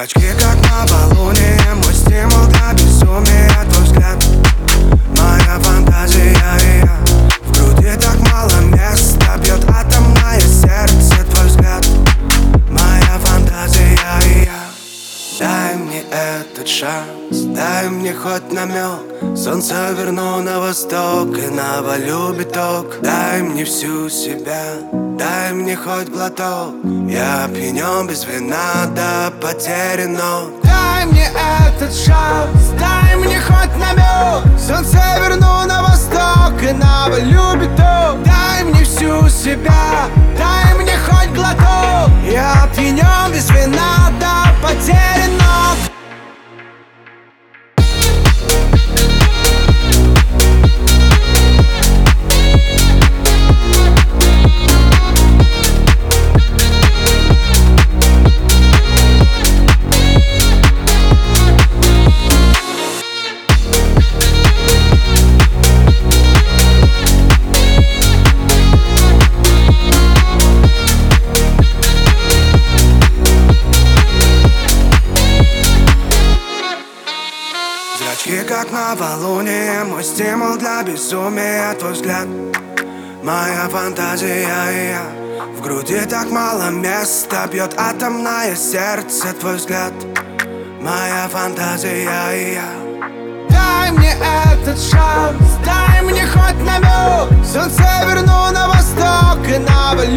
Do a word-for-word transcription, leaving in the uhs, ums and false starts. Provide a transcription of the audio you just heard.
Зрачки как новолуние, мой стимул для безумия. Твой взгляд, моя фантазия и я. В груди так мало места, бьет атомное сердце. Твой взгляд, моя фантазия и я. Дай мне этот шанс, дай мне хоть намек. Солнце верну на восток и навалю биток. Дай мне всю себя, дай мне хоть глоток. Я опьянен без вина до потери ног. Дай мне этот шанс, дай мне хоть намек. Солнце верну на восток и навалю биток. Дай мне всю себя, дай мне хоть глоток. Я опьянен без вина до потери ног. Зрачки как новолуние, мой стимул для безумия. Твой взгляд, моя фантазия и я. В груди так мало места, бьет атомное сердце. Твой взгляд, моя фантазия и я. Дай мне этот шанс, дай мне хоть намек. Солнце верну на восток и навалю